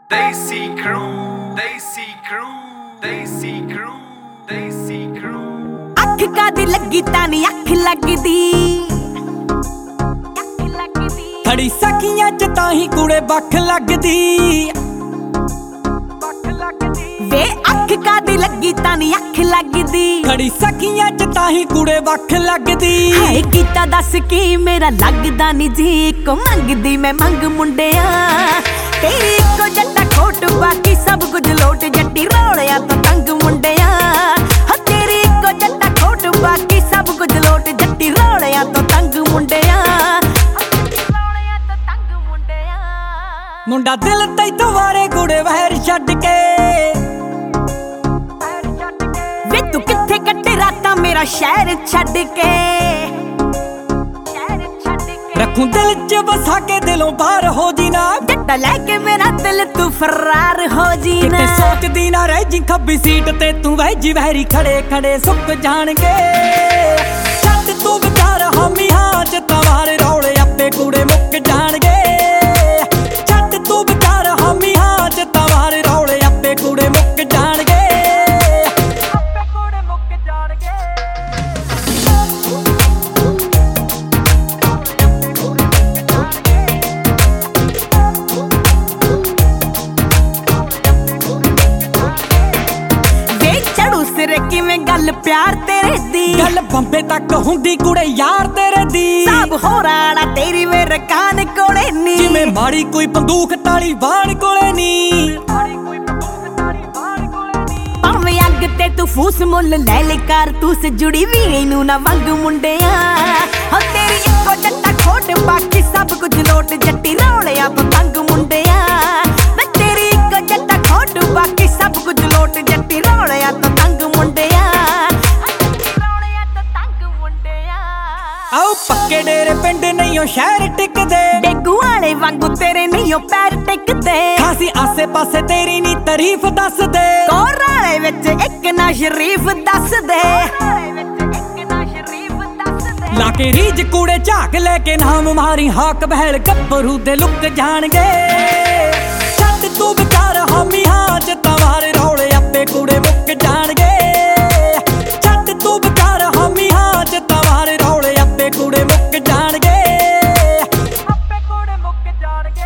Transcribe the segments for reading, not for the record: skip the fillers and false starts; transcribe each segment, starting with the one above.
Desi crew, Desi crew, Desi crew, Desi crew। ਅੱਖ ਕਾਦੀ ਲੱਗੀ ਤਾਂ ਨੀ ਅੱਖ ਲੱਗਦੀ ਖੜੀ ਸਖੀਆਂ ਚ ਤਾਂ ਹੀ ਕੁੜੇ ਬੱਖ ਲੱਗਦੀ ਵੇ ਅੱਖ ਕਾਦੀ ਲੱਗੀ ਤਾਂ ਨੀ ਅੱਖ ਲੱਗਦੀ ਖੜੀ ਸਖੀਆਂ ਚ ਤਾਂ ਹੀ ਕੁੜੇ ਬੱਖ ਲੱਗਦੀ ਹਾਏ ਕੀਤਾ ਦੱਸ ਕੀ ਮੇਰਾ ਲੱਗਦਾ ਨੀ ਜੀ ਕੋ ਮੰਗਦੀ ਮੈਂ ਮੰਗ ਮੁੰਡਿਆ ਤੇਰੀ ਇੱਕੋ ਜੱਟਾ ਖੋਟ ਬਾਕੀ ਸਭ ਕੁਝ ਲੋਟ ਜੱਟੀ ਰੋਲਿਆ ਤਾਂ ਤੰਗ ਮੁੰਡਿਆ ਹਾਂ ਤੇਰੀ ਇੱਕੋ ਜੱਟਾ ਖੋਟ ਬਾਕੀ ਸਭ ਕੁਝ ਲੋਟ ਜੱਟੀ ਰੋਲਿਆ ਤਾਂ ਤੰਗ ਮੁੰਡਿਆ ਮੁੰਡਾ ਦਿਲ ਤੈਥੋਂ ਵਾਰੇ ਕੁੜੇ ਵਹਿਰ ਛੱਡ ਕੇ ਵੇ ਤੂੰ ਕਿੱਥੇ ਕੱਟੇ ਰਾਤਾਂ ਮੇਰਾ ਸ਼ਹਿਰ ਛੱਡ ਕੇ ਰੱਖੂੰ ਦਿਲ ਚ ਵਸਾ ਕੇ ਦਿਲੋਂ ਬਾਹਰ ਹੋ ਜੀ ਨਾ ਜੱਟਾ ਲੈ ਕੇ ਮੇਰਾ ਦਿਲ ਤੂੰ ਫਰਾਰ ਹੋ ਜੀ ਨਾ ਕਿਤੇ ਸੋਚਦੀ ਨਾ ਰਹਿ ਜੀ ਖੱਬੀ ਸੀਟ ਤੇ ਤੂੰ ਵਹਿਜੀ ਵਹਿਰੀ ਖੜੇ ਖੜੇ ਸੁੱਕ ਜਾਣਗੇ ਛੱਡ ਤੂੰ ਵਿਚਾਰ ਹਾਮੀ ਹਾਂ ਚ ਤਵਾਰ ਰੌਲੇ ਆਪੇ ਕੂੜੇ ਮੁੱਕ ਜਾਣਗੇ ਛੱਡ ਤੂੰ ਵਿਚਾਰ ਹਾਮੀ ਹਾਂ ਚ ਤਵਾਰ ਰੌਲੇ ਆਪੇ ਕੂੜੇ ਮੁੱਕ ਜਾਣਗੇ ਆਪੇ ਕੂੜੇ ਮੁੱਕ ਜਾਣਗੇ ਕਿਵੇਂ ਗੱਲ ਪਿਆਰ ਤੇਰੇ ਦੀ ਗੱਲ ਬੰਬੇ ਤੱਕ ਹੁੰਦੀ ਕੁੜੇ ਯਾਰ ਤੇਰੇ ਦੀ ਸਭ ਹੋਰਾਣਾ ਤੇਰੀ ਮੇਰੇ ਕਾਨ ਕੋਲੇ ਨੀ ਜਿਵੇਂ ਮਾੜੀ ਕੋਈ ਬੰਦੂਕ ਤਾਲੀ ਬਾਣ ਕੋਲੇ ਨੀ ਭਾਵੇਂ ਅੱਗ ਤੇ ਤੂੰ ਫੂਸ ਮੁੱਲ ਲੈ ਲੈ ਕਾਰਤੂਸ ਜੁੜੀ ਵੀ ਨੂੰ ਨਾ ਵੰਗ ਮੁੰਡਿਆ ਹਾਂ ਤੇਰੀ ਇੱਕੋ ਜੱਟਾ ਖੋਟ ਬਾਕੀ ਸਭ ਕੁਝ ਲੋਟ ਜੱਟੀ ਰੌਲਿਆ ਪਤੰਗ ਮੁੰਡਿਆ ਮੈਂ ਤੇਰੀ ਇੱਕੋ ਜੱਟਾ ਖੋਟ ਬਾਕੀ ਸਭ ਕੁਝ ਲੋਟ ਜੱਟੀ ਰੌਲਿਆ ਪਤੰਗ ਮੁੰਡਿਆ ਆਓ ਪੱਕੇ ਡੇਰੇ ਪਿੰਡ ਨਹੀਂ ਓ ਸ਼ਹਿਰ ਟਿਕਦੇ ਡੇਗੂ ਵਾਲੇ ਵਾਂਗੂ ਤੇਰੇ ਨਹੀਂ ਓ ਪੈਰ ਟਿਕਦੇ ਖਾਸੀ ਆਸੇ ਪਾਸੇ ਤੇਰੀ ਨੀ ਤਾਰੀਫ ਦੱਸਦੇ ਕੋਰਾਲੇ ਵਿੱਚ ਇੱਕ ਨਾ ਸ਼ਰੀਫ ਦੱਸਦੇ ਲਾ ਕੇ ਰੀਜ ਕੂੜੇ ਝਾਕ ਲੈ ਕੇ ਨਾਮ ਮਾਰੀ ਹਾਕ ਬਹਿਲ ਗੱਭਰੂ ਦੇ ਲੁੱਕ ਜਾਣਗੇ ਛੱਡ ਤੂੰ ਵਿਚਾਰ ਹਾਮੀ ਹਾਂ ਚ ਤਵਾਰ ਰੌਲੇ ਆਪੇ ਕੂੜੇ ਮੁੱਕ ਜਾਣਗੇ ਛੱਡ ਤੂੰ ਵਿਚਾਰ ਹਾਮੀ ਹਾਂ ਚ ਤਵਾਰ ਰੌਲੇ ਆਪੇ ਕੂੜੇ ਮੁੱਕ ਜਾਣਗੇ ਆਪੇ ਕੂੜੇ ਮੁੱਕ ਜਾਣਗੇ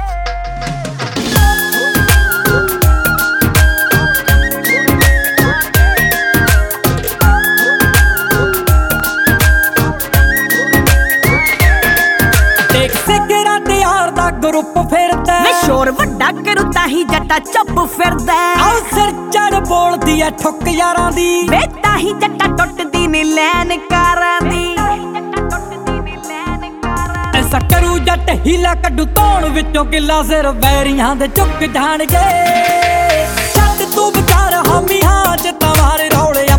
ਦੇਖ ਸਿਗਰਾਂ ਤੇ ਯਾਰ ਦਾ ਗਰੁੱਪ ਫਿਰਦਾ ਮੈਂ ਸ਼ੋਰ ਵੱਡਾ ਕਰੂ ਤਾਂ ਹੀ ਜੱਟਾ ਚੁੱਪ ਫਿਰਦਾ ਆਓ ਸਿਰ ਚੜ ਬੋਲਦੀ ਐ ਠੁੱਕ ਯਾਰਾਂ ਦੀ ਵੇ ਤਾਂ ਹੀ ਜੱਟਾ ਟੁੱਟਦੀ ਨੀ ਲੈਨ ਕਾਰਾਂ ਦੀ ਐਸਾ ਕਰੂ ਜੱਟ ਹੀਲਾ ਕੱਢੂ ਧੌਣ ਵਿੱਚੋਂ ਕਿੱਲਾ ਸਿਰ ਵੈਰੀਆਂ ਦੇ ਚੁੱਕ ਜਾਣਗੇ ਛੱਡ ਤੂੰ ਵਿਚਾਰ ਹਾਮੀ ਹਾਂ ਚ ਤਵਾਰ ਰੌਲੇ